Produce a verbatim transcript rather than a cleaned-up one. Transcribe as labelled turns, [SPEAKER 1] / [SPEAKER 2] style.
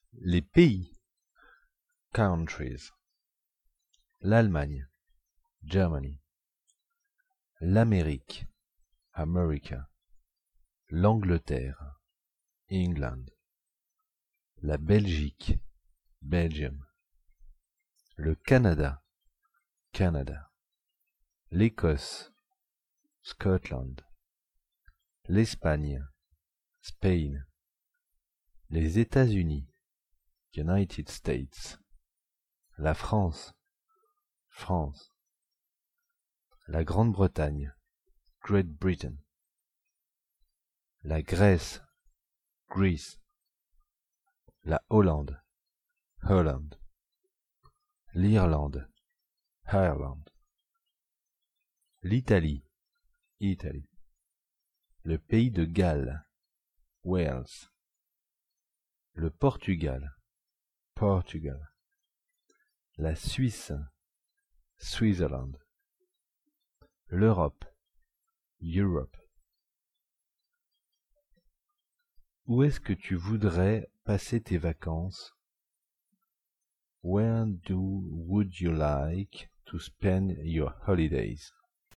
[SPEAKER 1] Les pays, countries. L'Allemagne, Germany. L'Amérique, America. L'Angleterre, England. La Belgique, Belgium. Le Canada, Canada. L'Écosse, Scotland. L'Espagne, Spain. Les États-Unis, United States. La France, France. La Grande-Bretagne, Great Britain. La Grèce, Greece. La Hollande, Holland. L'Irlande, Ireland. L'Italie, Italy. Le pays de Galles, Wales. Le Portugal, Portugal. La Suisse, Switzerland. L'Europe, Europe. Où est-ce que tu voudrais passer tes vacances? Where do would you like to spend your holidays?